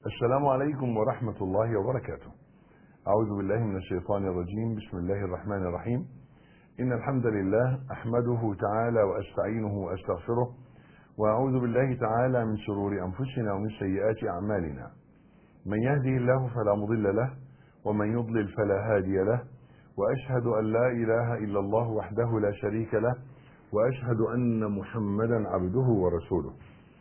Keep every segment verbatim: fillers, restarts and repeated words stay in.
السلام عليكم ورحمة الله وبركاته. أعوذ بالله من الشيطان الرجيم. بسم الله الرحمن الرحيم. إن الحمد لله أحمده تعالى وأستعينه وأستغفره، وأعوذ بالله تعالى من شرور أنفسنا ومن سيئات أعمالنا. من يهده الله فلا مضل له، ومن يضلل فلا هادي له، وأشهد أن لا إله إلا الله وحده لا شريك له، وأشهد أن محمدا عبده ورسوله.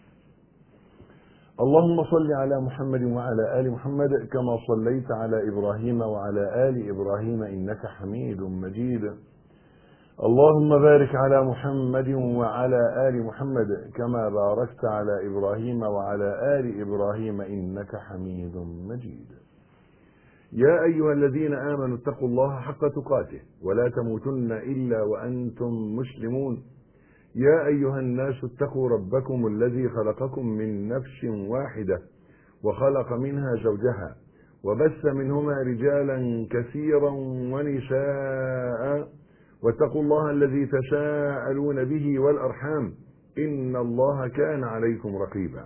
اللهم صل على محمد وعلى آل محمد كما صليت على إبراهيم وعلى آل إبراهيم إنك حميد مجيد. اللهم بارك على محمد وعلى آل محمد كما باركت على إبراهيم وعلى آل إبراهيم إنك حميد مجيد. يا أيها الذين آمنوا اتقوا الله حق تقاته ولا تموتن إلا وأنتم مسلمون. يا أيها الناس اتقوا ربكم الذي خلقكم من نفس واحدة وخلق منها زوجها وبث منهما رجالا كثيرا ونساء، واتقوا الله الذي تساءلون به والأرحام إن الله كان عليكم رقيبا.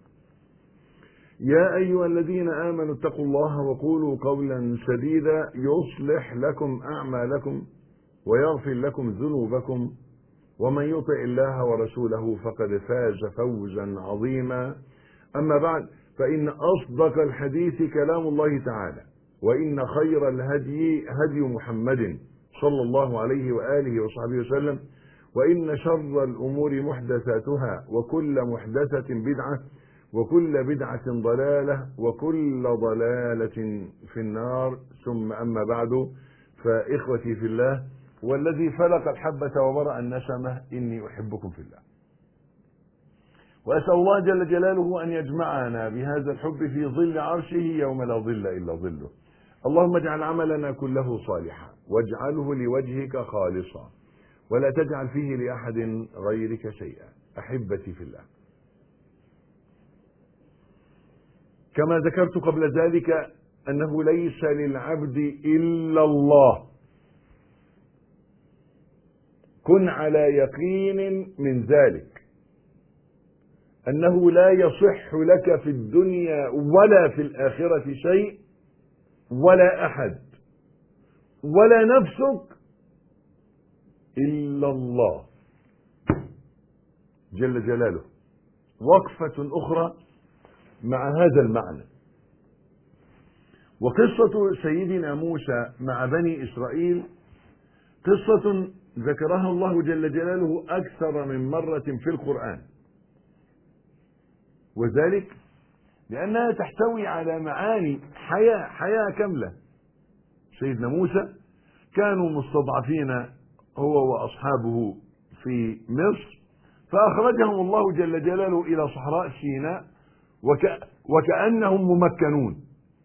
يا أيها الذين آمنوا اتقوا الله وقولوا قولا سديدا يصلح لكم أعمالكم ويغفر لكم ذنوبكم، ومن يطع الله ورسوله فقد فاز فوزا عظيما. أما بعد، فإن أصدق الحديث كلام الله تعالى، وإن خير الهدي هدي محمد صلى الله عليه وآله وصحبه وسلم، وإن شر الأمور محدثاتها، وكل محدثة بدعة، وكل بدعة ضلالة، وكل ضلالة في النار. ثم أما بعد، فإخوتي في الله، والذي فلق الحبة وبرأ النسمة، إني أحبكم في الله، وأسأل الله جل جلاله أن يجمعنا بهذا الحب في ظل عرشه يوم لا ظل إلا ظله. اللهم اجعل عملنا كله صالحا، واجعله لوجهك خالصا، ولا تجعل فيه لأحد غيرك شيئا. أحبتي في الله، كما ذكرت قبل ذلك أنه ليس للعبد إلا الله. كن على يقين من ذلك، أنه لا يصح لك في الدنيا ولا في الآخرة شيء، ولا أحد ولا نفسك، إلا الله جل جلاله. وقفة أخرى مع هذا المعنى، وقصة سيدنا موسى مع بني إسرائيل قصة ذكرها الله جل جلاله أكثر من مرة في القرآن، وذلك لأنها تحتوي على معاني حياة حياة كاملة. سيدنا موسى كانوا مستضعفين هو وأصحابه في مصر، فأخرجهم الله جل جلاله إلى صحراء سيناء وك... وكأنهم ممكنون،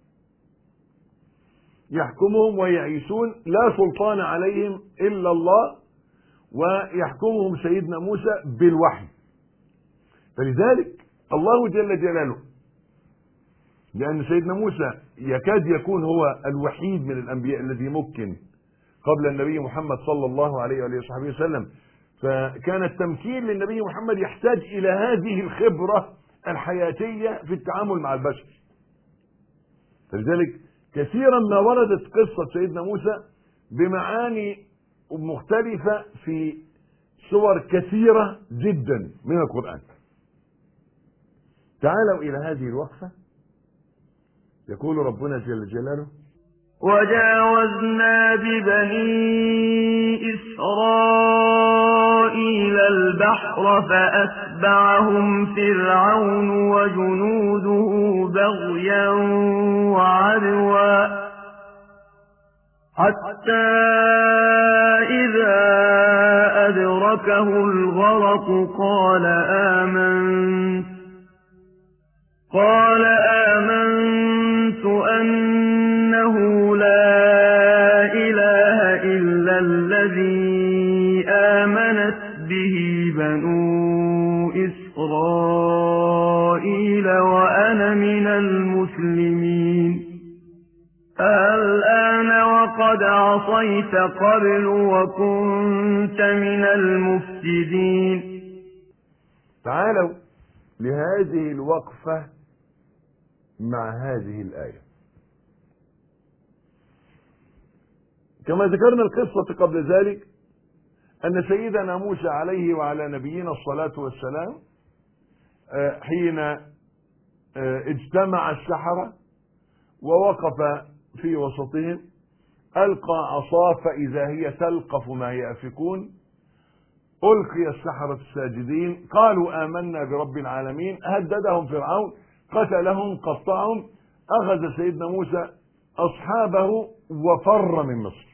يحكمهم ويعيشون، لا سلطان عليهم إلا الله، ويحكمهم سيدنا موسى بالوحي. فلذلك الله جل جلاله، لأن سيدنا موسى يكاد يكون هو الوحيد من الأنبياء الذي مكن قبل النبي محمد صلى الله عليه وآله وصحبه وسلم، فكان التمكين للنبي محمد يحتاج إلى هذه الخبرة الحياتية في التعامل مع البشر. فلذلك كثيرا ما وردت قصة سيدنا موسى بمعاني مختلفة في صور كثيرة جدا من القرآن. تعالوا إلى هذه الوقفة. يقول ربنا جل جلاله: وجاوزنا ببني إسرائيل البحر فأتبعهم فرعون وجنوده بغيا وعدوا حتى إذا أدركه الغرق قال آمنت قال آمنت أنه لا إله إلا الذي آمنت به بنو إسرائيل وأنا من المسلمين. الآن وقد عصيت قبل وكنت من المفسدين. تعالوا لهذه الوقفة مع هذه الآية. كما ذكرنا القصة قبل ذلك أن سيدنا موسى عليه وعلى نبينا الصلاة والسلام حين اجتمع السحرة ووقف في وسطهم ألقى عصاه فإذا هي تلقف ما يأفكون، ألقي السحرة الساجدين قالوا آمنا برب العالمين، هددهم فرعون قتلهم قطعهم، أخذ سيدنا موسى أصحابه وفر من مصر.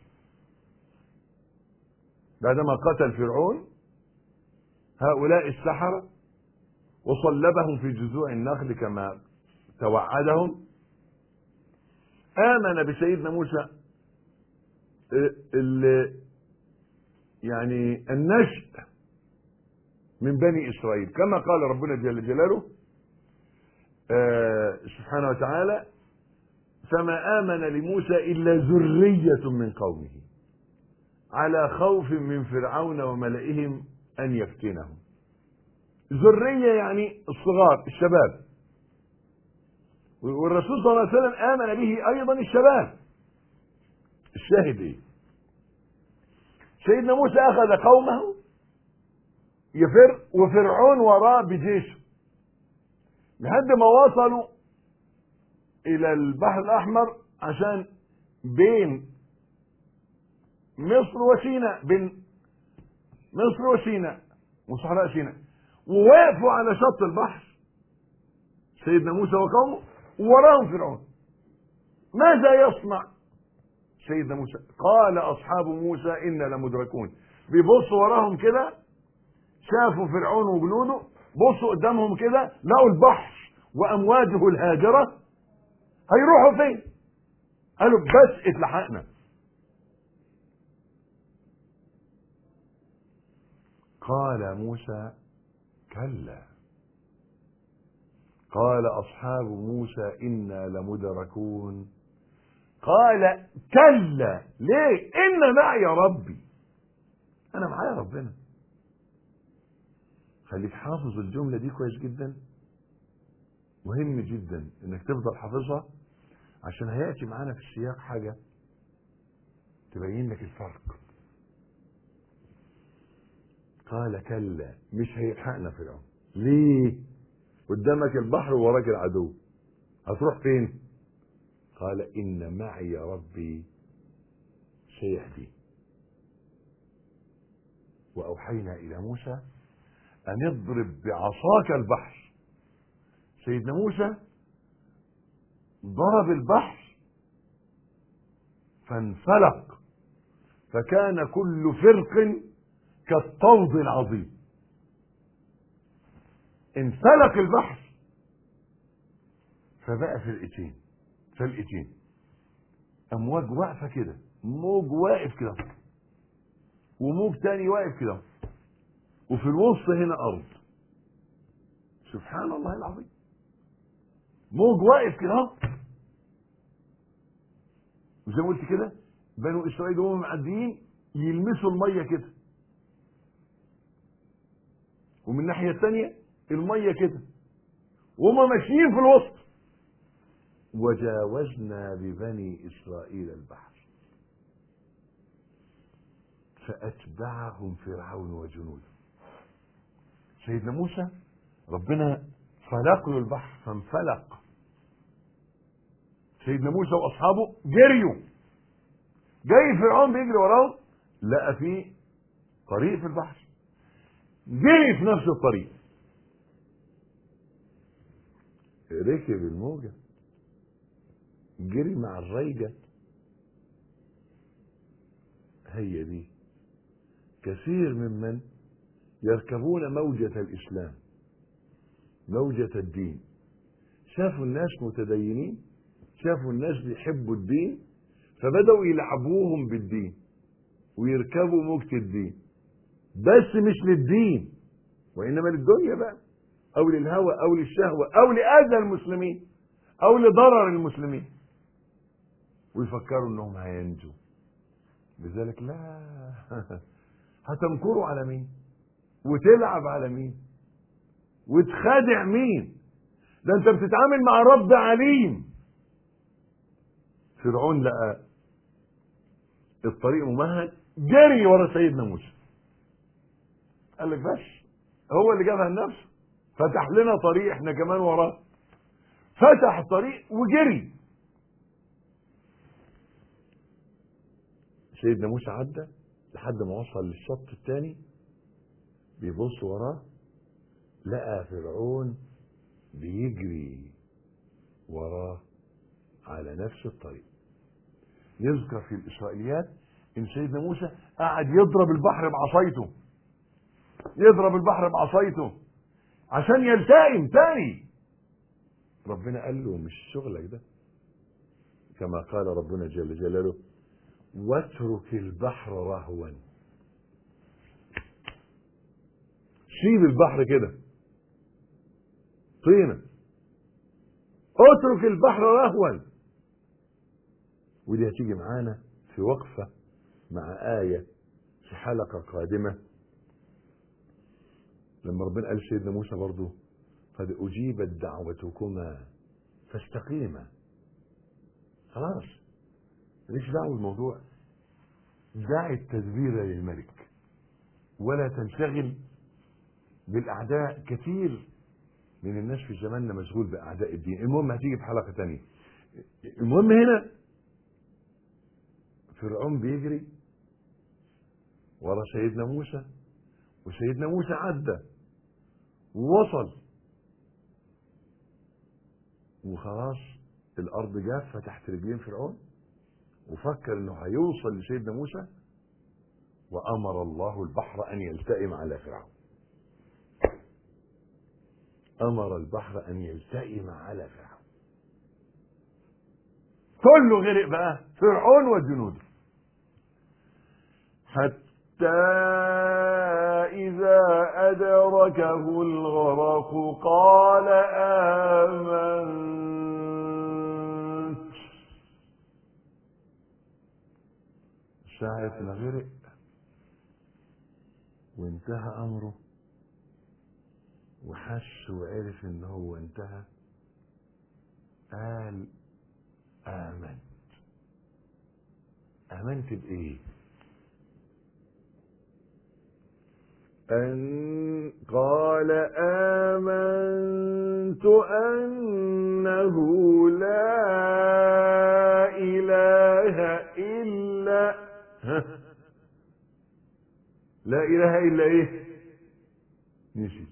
بعدما قتل فرعون هؤلاء السحرة وصلبهم في جذوع النخل كما توعدهم، آمن بسيدنا موسى يعني النشء من بني إسرائيل، كما قال ربنا جل جلاله سبحانه وتعالى: فما آمن لموسى إلا ذرية من قومه على خوف من فرعون وملئهم أن يفتنهم. ذرية يعني الصغار الشباب، والرسول صلى الله عليه وسلم آمن به أيضا الشباب. الشاهد إيه؟ سيدنا موسى أخذ قومه يفر وفرعون وراه بجيشه لحد ما وصلوا إلى البحر الأحمر، عشان بين مصر وسيناء، بين مصر وسيناء وصحراء سيناء، ووقفوا على شط البحر سيدنا موسى وقومه وراهم فرعون. ماذا يصنع سيدنا موسى؟ قال أصحاب موسى إنا لمدركون. بيبصوا وراهم كده، شافوا فرعون وجنوده، بصوا قدامهم كده لقوا البحر وأمواجه الهاجرة، هيروحوا فين؟ قالوا بس اتلحقنا. قال موسى كلا، قال أصحاب موسى إنا لمدركون، قال كلا ليه؟ إن معي ربي، أنا معايا ربنا. خليك حافظ الجملة دي كويس جدا، مهم جدا إنك تفضل حافظها، عشان هيأتي معانا في السياق حاجة تبين لك الفرق. قال كلا، مش هيلحقنا فرعون. ليه؟ قدامك البحر ووراك العدو، هتروح فين؟ قال إن معي ربي سيهدي. وأوحينا إلى موسى أن اضرب بعصاك البحر. سيدنا موسى ضرب البحر فانفلق، فكان كل فرق كالطود العظيم. انفلق البحر فبقى فرقتين فرقتين امواج واقفه كده، موج واقف كده وموج تاني واقف كده، وفي الوسط هنا ارض. سبحان الله العظيم، موج واقف كده، وزي ما قلت كده بنو اسرائيل وهم معديين يلمسوا الميه كده، ومن الناحيه الثانيه الميه كده، وهم ماشيين في الوسط. وجاوزنا ببني اسرائيل البحر فاتبعهم فرعون وجنوده. سيدنا موسى ربنا فلق له البحر فانفلق، سيدنا موسى واصحابه جريوا، جاي فرعون بيجري وراهم، لقى فيه طريق في البحر، جري في نفس الطريق، ركب الموجة، جري مع الريجة. هي دي كثير ممن يركبون موجة الإسلام، موجة الدين. شافوا الناس متدينين، شافوا الناس بيحبوا الدين، فبدأوا يلعبوهم بالدين ويركبوا موجة الدين، بس مش للدين وإنما للدنيا بقى، أو للهوى أو للشهوة أو لأذى المسلمين أو لضرر المسلمين، ويفكروا إنهم هينجوا. لذلك لا، هتنكروا على مين؟ وتلعب على مين؟ وتخادع مين؟ ده انت بتتعامل مع رب عليم. فرعون لقى الطريق ممهد، جري ورا سيدنا موسى. قال لك بس هو اللي جابها لنفسه، فتح لنا طريق احنا كمان وراه. فتح طريق وجري. سيدنا موسى عدى لحد ما وصل للشط الثاني، بيبص وراه لقى فرعون بيجري وراه على نفس الطريق. يذكر في الإسرائيليات إن سيدنا موسى قعد يضرب البحر بعصايته، يضرب البحر بعصايته عشان يلتئم تاني. ربنا قال له مش شغلك ده، كما قال ربنا جل جلاله واترك البحر رهوا. سيب البحر كده طينة، اترك البحر رهوا. ودي هتيجي معانا في وقفة مع آية في حلقة قادمة، لما ربنا قال سيدنا موسى برضو قد أجيبت دعوتكما فاستقيما. خلاص ماليش دعوة بالموضوع، دع التدبير للملك ولا تنشغل بالأعداء. كثير من الناس في زماننا مشغول بأعداء الدين. المهم هتيجي في حلقة تانية. المهم هنا فرعون بيجري ورا سيدنا موسى، وسيدنا موسى عدى ووصل، وخلاص الأرض جافة تحت رجلين فرعون، وفكر انه هيوصل لسيدنا موسى، وأمر الله البحر أن يلتئم على فرعون. أمر البحر أن يلتئم على فرعون. كله غرق بقى، فرعون وجنوده. حتى إذا أدركه الغرق قال آمنت. ساعة ما غرق وانتهى أمره وحس وعرف ان هو انتهى، قال آمنت. آمنت بإيه؟ أن قال آمنت أنه لا إله إلا لا إله إلا إيه؟ نسيت.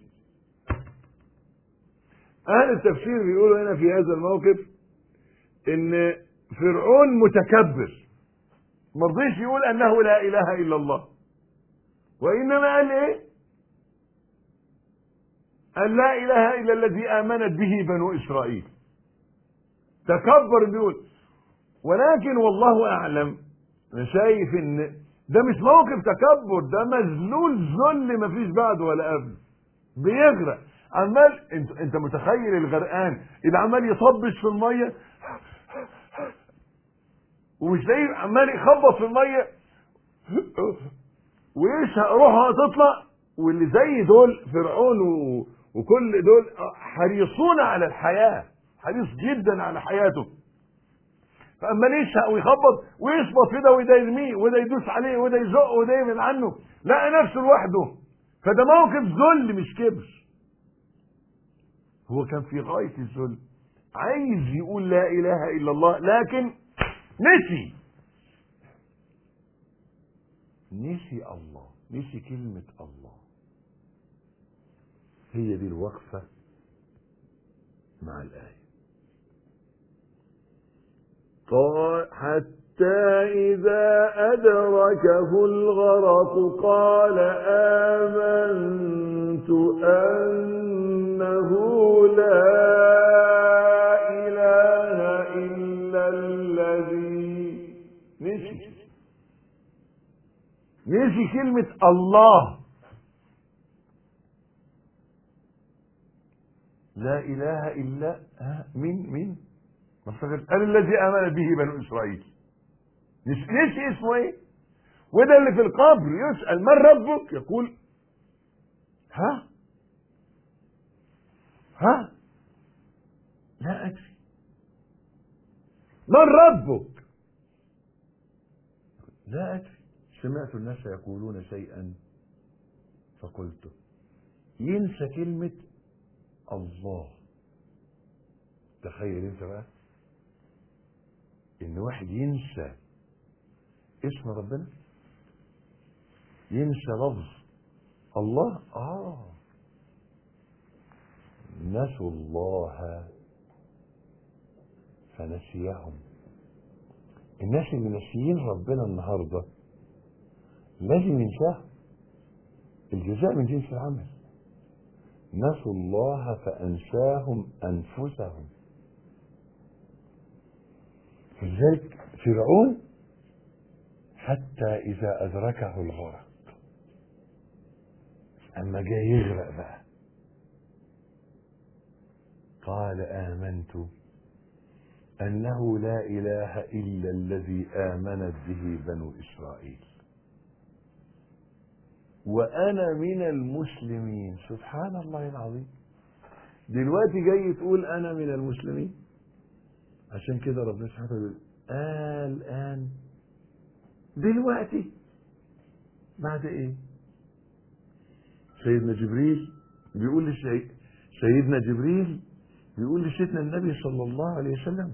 أهل التفسير بيقولوا هنا في هذا الموقف إن فرعون متكبر، ما رضيش يقول أنه لا إله إلا الله، وإنما قال إيه؟ أن لا إله إلا الذي آمنت به بنو إسرائيل. تكبر بيقول. ولكن والله أعلم، أنا شايف إن ده مش موقف تكبر، ده مذلول ذل مفيش بعده ولا قبل، بيغرق عمال. انت انت متخيل الغرقان اللي عمال يطبش في الميه ومش لاقي، عمال يخبط في الميه ويشهق روحها تطلع، واللي زي دول فرعون و... وكل دول حريصون على الحياه، حريص جدا على حياته، فاما يشهق ويخبط ويشبط في ده وده يرميه وده يدوس عليه وده يزقه وده يبعد عنه، لقى نفسه لوحده. فده موقف ذل مش كبر، هو كان في غاية الذل، عايز يقول لا إله إلا الله لكن نسي نسي الله، نسي كلمة الله. هي دي الوقفة مع الآية. قال حتى إذا أدركه الغرق قال آمنت أنه لا إله إلا الذي نسي نسي كلمة الله. لا إله إلا مين مين قال الذي آمن به بنو إسرائيل. نسي اسمه ايه؟ وده اللي في القبر يسأل من ربك؟ يقول ها ها لا أدري. من ربك؟ لا أدري. سمعت الناس يقولون شيئا فقلته. ينسى كلمة الله. تخيل انت بقى ان واحد ينسى اسم ربنا، ينسى لفظ الله. اه نسوا الله فنسيهم. الناس اللي ناسيين ربنا النهارده لازم ينساه. الجزاء من جنس العمل. نسوا الله فأنساهم أنفسهم. لذلك فرعون حتى إذا أدركه الغرق، أما جاي يغرق بقى، قال آمنت أنه لا إله إلا الذي آمنت به بنو إسرائيل وأنا من المسلمين. سبحان الله العظيم. دلوقتي جاي تقول أنا من المسلمين. عشان كده ربنا سبحانه وتعالى يقول آه الآن، دلوقتي، بعد إيه؟ سيدنا جبريل بيقول للشيء سيدنا جبريل بيقول لسيدنا النبي صلى الله عليه وسلم،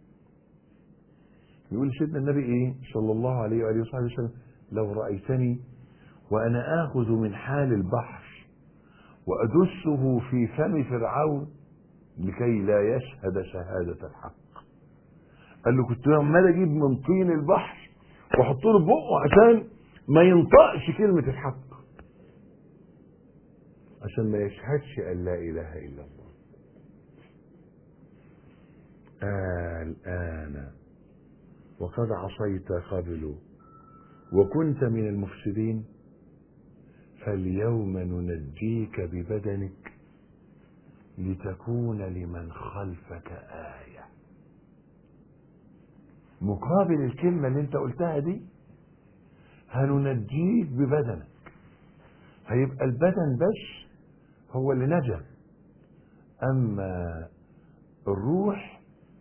بيقول لسيدنا النبي إيه صلى الله عليه وآله وصحبه وسلم: لو رأيتني وأنا آخذ من حال البحر وأدسه في فم فرعون لكي لا يشهد شهادة الحق. قال له كنت عمال أجيب من طين البحر وأحط له بقه عشان ما ينطقش كلمة الحق، عشان ما يشهدش أن لا إله إلا الله. آه الآن وقد عصيت قبل وكنت من المفسدين فاليوم ننجيك ببدنك لتكون لمن خلفك آية. مقابل الكلمة اللي انت قلتها دي هننجيك ببدنك. هيبقى البدن بس هو اللي نجا، اما الروح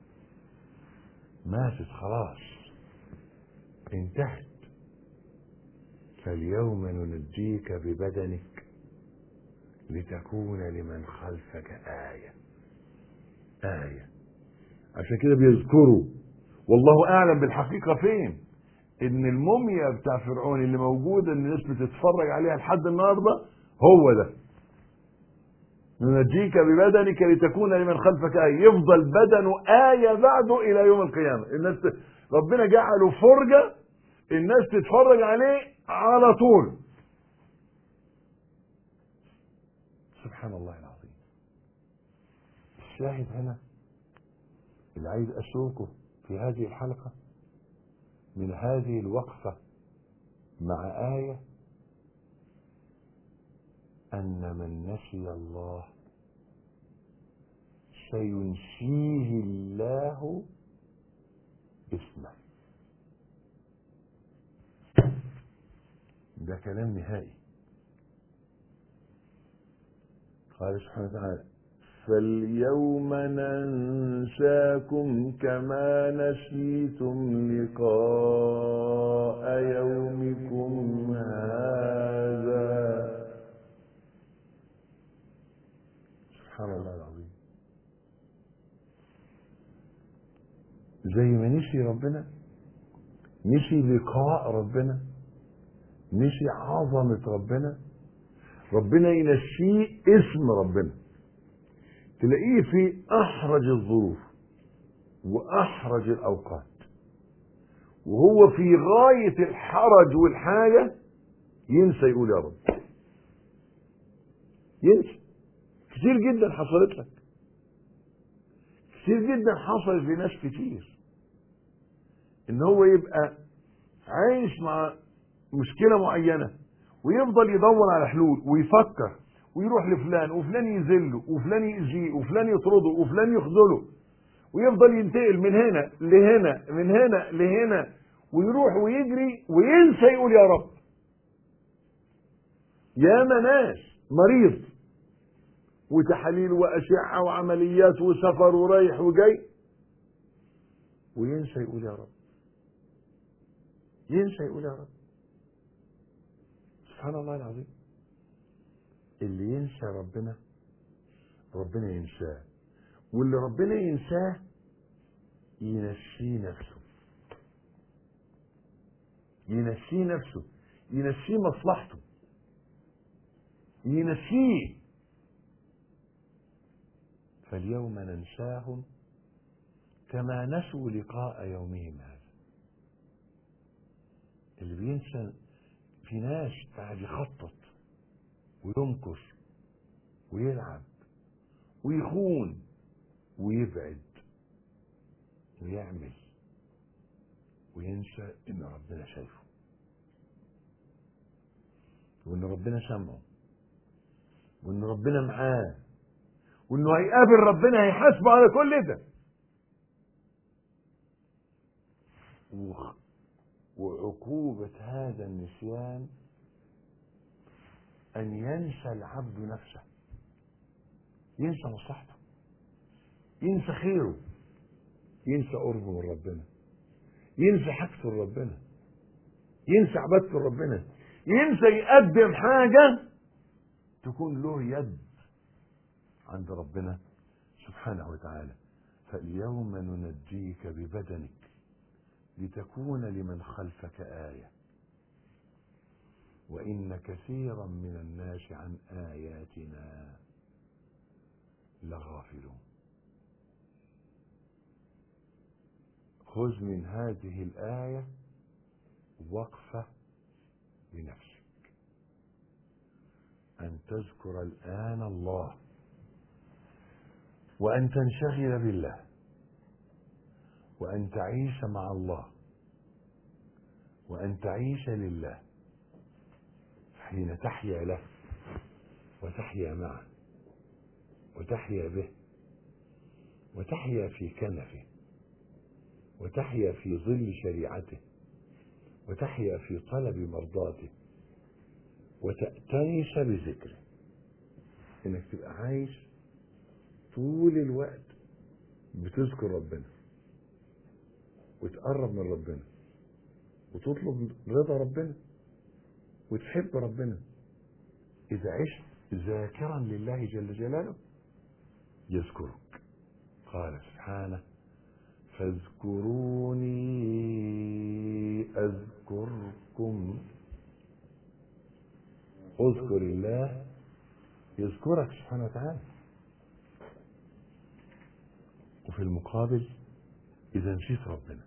ماتت خلاص، انتهت. فاليوم ننجيك ببدنك لتكون لمن خلفك آية. آية. عشان كده بيذكروا، والله أعلم بالحقيقة فين، إن الموميا بتاع فرعون اللي موجودة اللي الناس بتتفرج عليها لحد النهارده هو ده. ننجيك ببدنك لتكون لمن خلفك آية. يفضل بدنه آية بعده إلى يوم القيامة. الناس ت... ربنا جعله فرجة الناس تتفرج عليه على طول. سبحان الله العظيم. الشاهد هنا اللي عايز أسوقه في هذه الحلقة من هذه الوقفة مع آية، أن من نسي الله سينسيه الله اسمه. ده كلام نهائي. قال سبحانه وتعالى: فاليوم ننساكم كما نسيتم لقاء يومكم هذا. سبحان الله العظيم. زي ما نسي ربنا، نسي لقاء ربنا، نسي عظمة ربنا، ربنا ينسيه اسم ربنا. تلاقيه في أحرج الظروف وأحرج الأوقات وهو في غاية الحرج والحاجة ينسى يقول يا رب. ينسى. كتير جدا حصلت لك، كتير جدا حصلت لناس كتير، ان هو يبقى عايش مع مشكلة معينة ويفضل يدور على حلول ويفكر ويروح لفلان وفلان يذله وفلان يأذيه وفلان يطرده وفلان يخذله، ويفضل ينتقل من هنا لهنا من هنا لهنا ويروح ويجري وينسى يقول يا رب. ياما ناس مريض وتحاليل وأشعة وعمليات وسفر ورايح وجاي، وينسى يقول يا رب، ينسى يقول يا رب. سبحان الله العظيم. اللي ينسى ربنا ربنا ينساه، واللي ربنا ينساه ينسيه نفسه، ينسيه نفسه، ينسيه مصلحته، ينسيه. فاليوم ننساهم كما نسوا لقاء يومهم هذا. اللي بينسى، في ناس قاعد يخطط ويمكر ويلعب ويخون ويبعد ويعمل، وينسى ان ربنا شايفه، وان ربنا سامعه، وان ربنا معاه، وانه هيقابل ربنا هيحاسبه على كل ده. وعقوبة هذا النسيان أن ينسى العبد نفسه، ينسى مصلحته، ينسى خيره، ينسى قربه من ربنا، ينسى حاجته لربنا، ينسى عبادته لربنا، ينسى يقدم حاجة تكون له يد عند ربنا سبحانه وتعالى. فاليوم ننجيك ببدنك لتكون لمن خلفك آية وإن كثيرا من الناس عن آياتنا لغافلون. خذ من هذه الآية وقفة لنفسك، أن تذكر الآن الله، وأن تنشغل بالله، وأن تعيش مع الله، وأن تعيش لله. حين تحيا له وتحيا معه وتحيا به وتحيا في كنفه وتحيا في ظل شريعته وتحيا في طلب مرضاته وتأتنس بذكره، انك تبقى عايش طول الوقت بتذكر ربنا وتقرب من ربنا وتطلب رضا ربنا وتحب ربنا. إذا عشت ذاكرا لله جل جلاله يذكرك. قال سبحانه: فاذكروني أذكركم. اذكر الله يذكرك سبحانه وتعالى. وفي المقابل إذا نسيت ربنا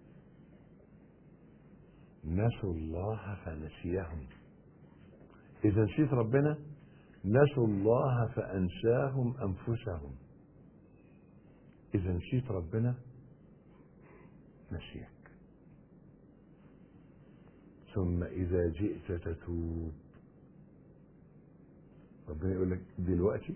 نسوا الله فنسيهم. إذا نسيت ربنا نسوا الله فأنساهم أنفسهم. إذا نسيت ربنا نسيك. ثم إذا جئت تتوب ربنا يقول لك دلوقتي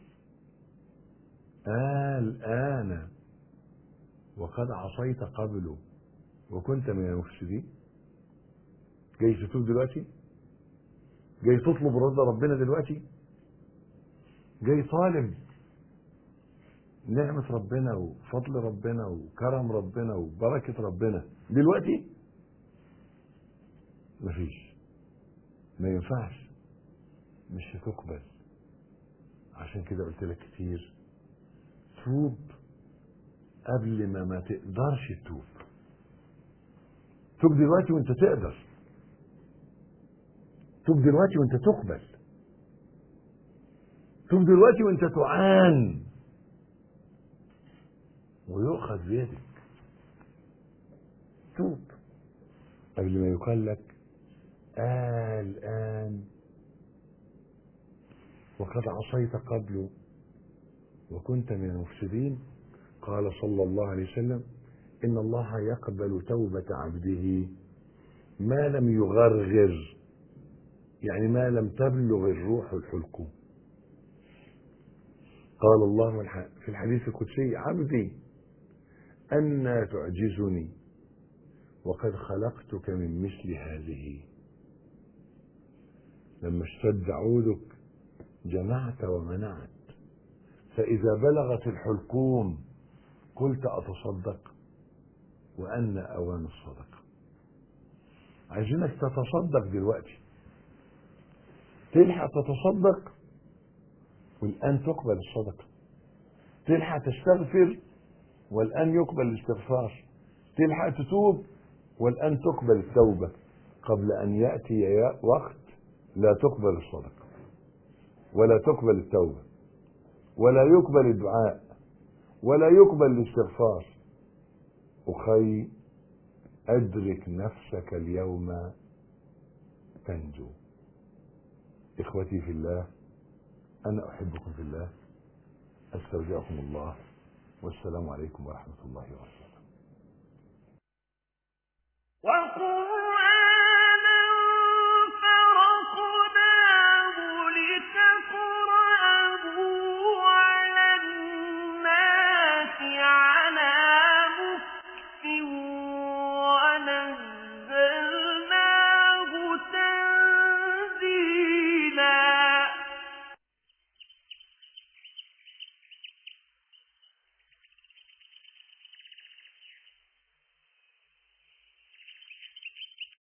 الآن وقد عصيت قبله وكنت من المفسدين. جاي تتوب دلوقتي؟ جاي تطلب رضا ربنا دلوقتي؟ جاي طالب نعمة ربنا وفضل ربنا وكرم ربنا وبركة ربنا دلوقتي؟ مفيش، ما ينفعش، مش هتقبل. عشان كده قلت لك كتير توب قبل ما ما تقدرش تتوب. توب دلوقتي وانت تقدر، توب دلوقتي وانت تقبل، توب دلوقتي وانت تعان ويؤخذ بيدك. توب قبل ما يقال لك آه الآن وقد عصيت قبله وكنت من المفسدين. قال صلى الله عليه وسلم: إن الله يقبل توبة عبده ما لم يغرغر، يعني ما لم تبلغ الروح الحلقوم. قال الله في الحديث القدسي: عبدي أنى تعجزني وقد خلقتك من مثل هذه. لما اشتد عودك جمعت ومنعت، فإذا بلغت الحلقوم قلت أتصدق وأن أوان الصدقة. عايزينك تتصدق دلوقتي، تلحق تتصدق والآن تقبل الصدقة، تلحق تستغفر والآن يقبل الاستغفار، تلحق تتوب والآن تقبل التوبة، قبل أن يأتي وقت لا تقبل الصدقة ولا تقبل التوبة ولا يقبل الدعاء ولا يقبل الاستغفار. أخي أدرك نفسك اليوم تنجو. إخوتي في الله، أنا أحبكم في الله، أستودعكم الله، والسلام عليكم ورحمة الله وبركاته.